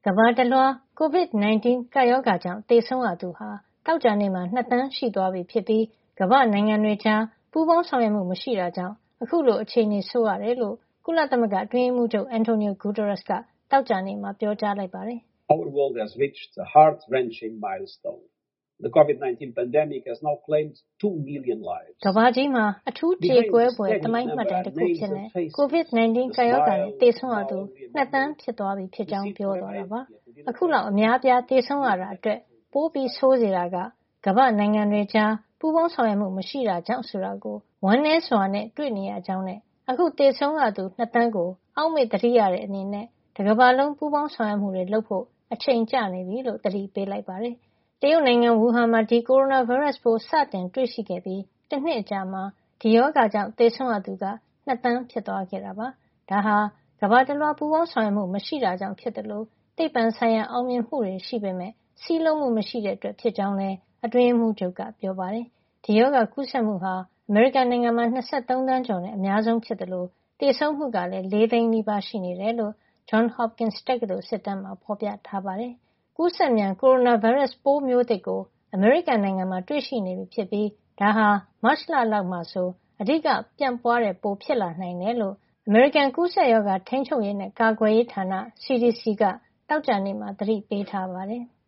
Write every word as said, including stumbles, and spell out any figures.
ကမ္ဘာတလွှား ကိုဗစ် ၁၉ ကပ်ရောဂါကြောင့်သေဆုံးရသူဟာသောကြာနေ့မှာ၂သန်းရှိသွားပြီဖြစ်ပြီးကမ္ဘာ့နိုင်ငံတွေကြားပူးပေါင်းဆောင်ရွက်မှုမရှိတာကြောင့်အခုလိုအခြေအနေဆိုးရတယ်လို့ကုလသမဂ္ဂအတွင်းရေးမှူးချုပ် Antonio Guterres ကသောကြာနေ့မှာပြောကြားလိုက်ပါတယ်။ Our world has reached a heart-wrenching milestone. The COVID 19 pandemic has now claimed two million lives. ကမ္ဘာကြီးမှာအထူးကြေကွဲဖွယ်သမိုင်းမှတ်တိုင်တစ်ခုဖြစ်တဲ့ ကိုဗစ် ၁၉ ကပ်ရောဂါနဲ့သေဆုံးရသူ၂သန်းဖြစ်သွားပြီဖြစ်ကြောင်းပြောသွားတာပါ။အခုလောက်အများအပြားသေဆုံးရတာအတွက်ပိုပြီးဆိုးစေတာကကမ္ဘာ့နိုင်ငံတွေကြားပူးပေါင်းဆောင်ရွက်မှုမရှိတာကြောင့်ဆိုတာကိုဝမ်းနည်းစွာနဲ့တွေ့နေရကြောင်းနဲ့အခုသေဆုံးရသူ၂သန်းကိုအောက်မေ့သတိရတဲ့အနေနဲ့တကမ္ဘာလုံးပူးပေါင်းဆောင်ရွက်မှုတွေလုပ်ဖို့အချိန်ကျနေပြီလို့သတိပေးလိုက်ပါတယ်။တရုတ်နိုင်ငံဝူဟန်မှာဒီကိုရိုနာဗိုင်းရပ်စ်ပိုးစတင်တွေ့ရှိခဲ့ပြီးတနှစ်အကြာမှာဒီရောဂါကြောင့်သေဆုံးရသူက၂သန်းဖြစ်သွားခဲ့တာပါ။ဒါဟာကမ္ဘာတလွှားပူးပေါင်းဆောင်ရွက်မှုမရှိတာကြောင့်ဖြစ်တယ်လို့သိပ္ပံဆိုင်ရာအောင်မြင်မှုတွေရှိပေမဲ့စည်းလုံးမှုမရှိတဲ့အတွက်ဖြစ်ကြောင်းလည်းအတွင်းရေးမှူးချုပ်ကပြောပါတယ်။ဒီရောဂါကူးစက်မှုဟာအမေရိကန်နိုင်ငံမှာ၂၃သန်းကျော်နဲ့အများဆုံးဖြစ်တယ်လို့သေဆုံးမှုကလည်း၄သိန်းနီးပါးရှိနေတယ်လို့ Johns Hopkins တက္ကသိုလ်စစ်တမ်းမှာဖော်ပြထားပါတယ်။ကူးစက်မြန်ကိုရိုနာဗိုင်းရပ်စ်ပိုးမျိုးသစ်ကိုအမေရိကန်နိုင်ငံမှာတွေ့ရှိနေပြီဖြစ်ပြီးဒါဟာမတ်လလောက်မှာဆိုအဓိကပြန့်ပွားတဲ့ပိုးဖြစ်လာနိုင်တယ်လို့အမေရိကန်ကူးစက်ရောဂါထိန်းချုပ်ရေးနဲ့ကာကွယ်ရေးဌာန C D C ကသောကြာနေ့မှာသတိပေးထားပါတယ်။